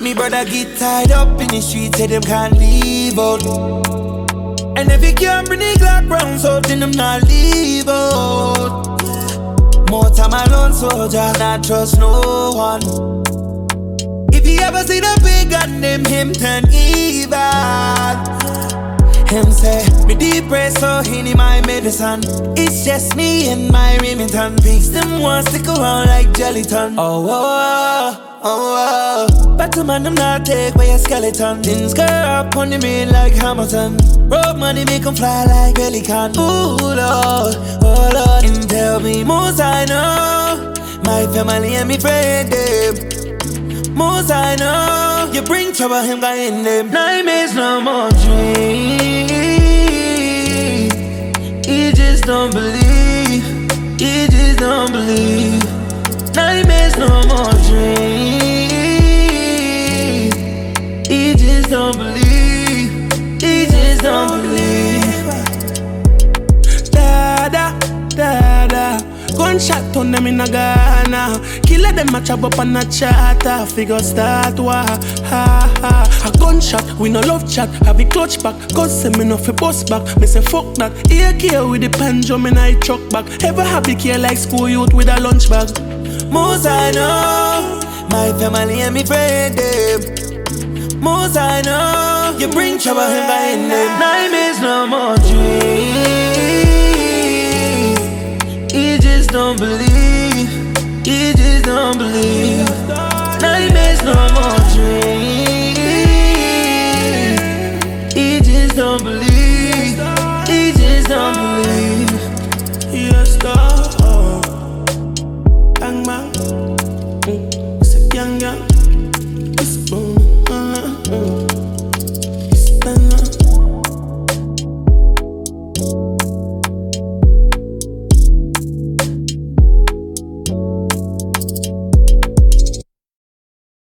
Me brother get tied up in the streets, say them can't leave out. And if you can't bring the Glock round, so then them not leave out. More time alone, soldier, not trust no one. If you ever see the big gun, them him turn evil. Him say, me depressed, so he need my medicine. It's just me and my Remington piece. Them want stick around like Jellyton. Oh, oh, oh, oh. Back to man, them not take by a skeleton. Then skirt up on the main like Hamilton. Road money make them fly like Pelican. Ooh, Lord, oh, Lord. And tell me, most I know, my family and me friend, them. Most I know, you bring trouble, him got in them. Nightmares, no more dreams. He just don't believe. He just don't believe. Nightmares, no more dreams. He just don't believe. He just don't believe. Da-da, da-da. Gunshot on them in a Ghana. Killer them a chop up on a charter. Figure start wa ha ha. A gunshot, we no love chat. Have a clutch back, cause say me no fi bust back. Me say fuck that. AK with the panjo, me I truck back. Ever happy care like school youth with a lunch bag. Most I know, my family and me friend them. Most I know, you bring trouble him by in them. Nightmares, no more dreams. He just don't believe. He just don't believe. Nightmares, no more dreams. He just don't believe. He just don't believe. Yes, dog. Bang bang. It's a gang gang.